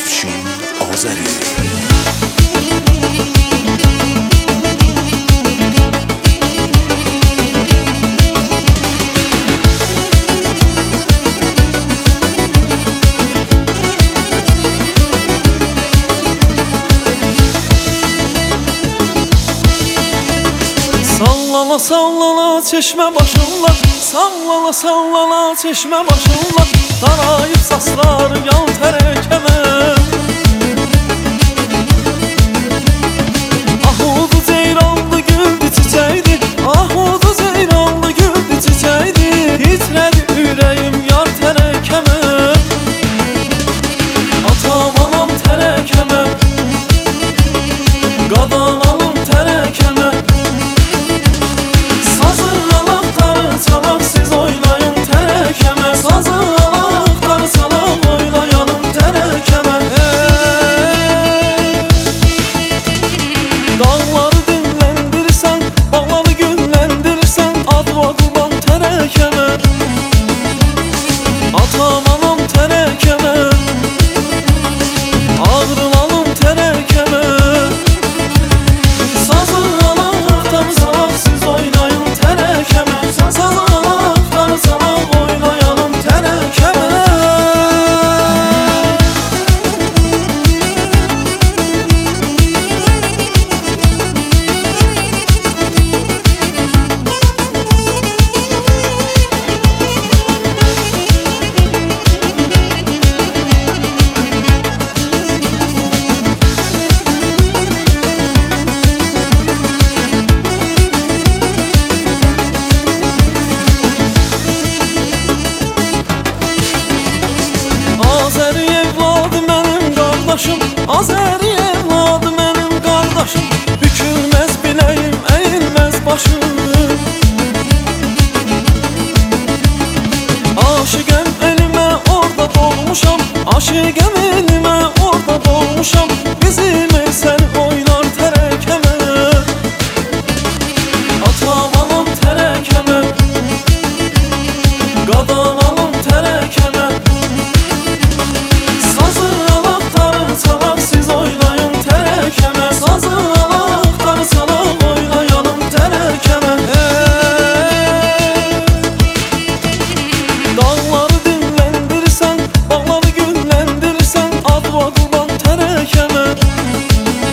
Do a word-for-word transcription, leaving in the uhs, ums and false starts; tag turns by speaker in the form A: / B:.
A: Afşin Azəri.
B: Sallala sallala çeşme başınla, sallala sallala çeşme başınla, darayıp saslar yal terekeme. Ahudu ceyranlı güldü çiçeğdi, ahudu ceyranlı güldü çiçeğdi, titredi yüreğim yar terekeme. Atam anam terekeme, qadan alım terekeme. Atam anam terekeme, ağrılalım terekeme. Sazı alaktan salak siz oynayın terekeme. Sazı alaktan salak oynayalım terekeme. Azəri evladı mənim qardaşım, Azəri evladı mənim qardaşım, bükülməz biləyim, əyilməz başım. Aşiqəm elimə orada dolmuşam, aşiqəm elimə orada dolmuşam, bizim el sən oynar tərəkəmə. Atam anam tərəkəmə, qadan alım tərəkəmə. Sazı alaqları çalaq siz oynayın tərəkəmə. Sazı alaqları çalaq oynayalım tərəkəmə. Dağları dinləndirsən, bağları günləndirsən, adva qurban tərəkəmə.